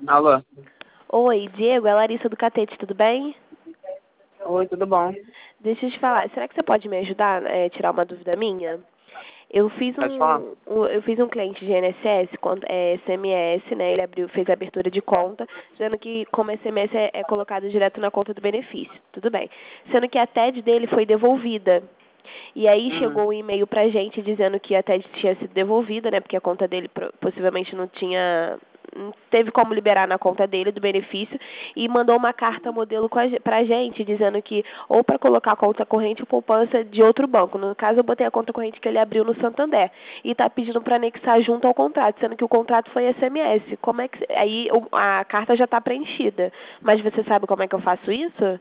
Alô? Oi, Diego, é a Larissa do Catete, tudo bem? Oi, tudo bom? Deixa eu te falar, será que você pode me ajudar a tirar uma dúvida minha? Eu fiz Pode falar? um cliente de INSS, SMS, né? Ele fez a abertura de conta, dizendo que como SMS é colocado direto na conta do benefício. Tudo bem. Sendo que a TED dele foi devolvida. E aí chegou um e-mail pra gente dizendo que a TED tinha sido devolvida, né? Porque a conta dele possivelmente não teve como liberar na conta dele do benefício, e mandou uma carta modelo pra gente dizendo que ou para colocar a conta corrente ou poupança de outro banco. No caso, eu botei a conta corrente que ele abriu no Santander e tá pedindo para anexar junto ao contrato, sendo que o contrato foi SMS. Como é que aí a carta já está preenchida, mas você sabe como é que eu faço isso?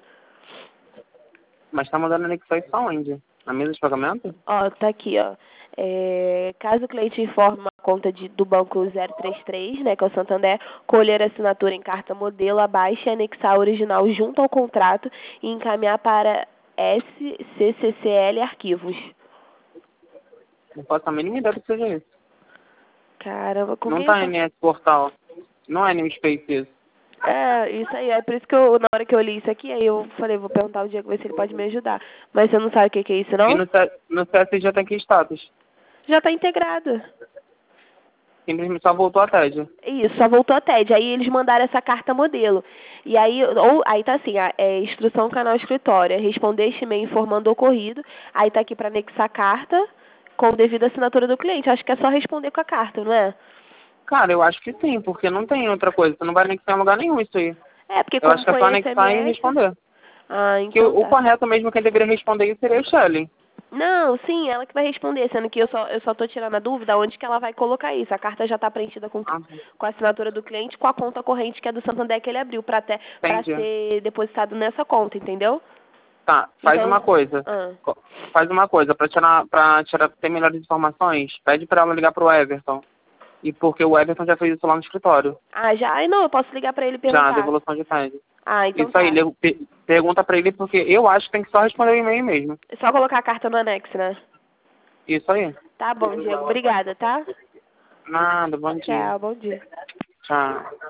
Mas tá mandando anexões só onde? Na mesa de pagamento? Ó, tá aqui, ó. Caso o cliente informe uma conta do banco 033, né, que é o Santander, colher a assinatura em carta modelo abaixo e anexar a original junto ao contrato e encaminhar para SCCCL Arquivos. Não faço a mínima ideia do que seja isso. Caramba, com Não quem eu tá posso... NS Portal. Não é Namespace isso. É, isso aí, é por isso que na hora que eu li isso aqui, aí eu falei, vou perguntar ao Diego, ver se ele pode me ajudar. Mas você não sabe o que é isso, E não? no CSJ tem que status. Já tá integrado. Simplesmente só voltou a TED. Isso, só voltou a TED. Aí eles mandaram essa carta modelo. E aí, aí tá assim, instrução canal escritório, responder este e-mail informando o ocorrido. Aí tá aqui para anexar a carta com devida assinatura do cliente. Acho que é só responder com a carta, não é? Cara, eu acho que sim, porque não tem outra coisa. Você não vai anexar em lugar nenhum isso aí. É, porque Eu como acho que é foi só anexar e SMS... responder. Ah, Que então o tá. correto mesmo, quem deveria responder isso seria o Shelly. Não, sim, ela que vai responder, sendo que eu só tô tirando a dúvida onde que ela vai colocar isso. A carta já tá preenchida Ah, com a assinatura do cliente, com a conta corrente que é do Santander que ele abriu para entendi. ser depositado nessa conta, entendeu? Tá, faz Então, uma coisa. ah, Faz uma coisa, ter melhores informações, pede pra ela ligar pro Everton. E porque o Everton já fez isso lá no escritório. já, não, eu posso ligar pra ele e Já, a perguntar. devolução de TED. Ah, então Isso aí, tá. pergunta pra ele, porque eu acho que tem que só responder o e-mail mesmo. É só colocar a carta no anexo, né? Isso aí. Tá bom, Diego, obrigada, tá? Nada, bom dia. Tchau, bom dia. Tchau.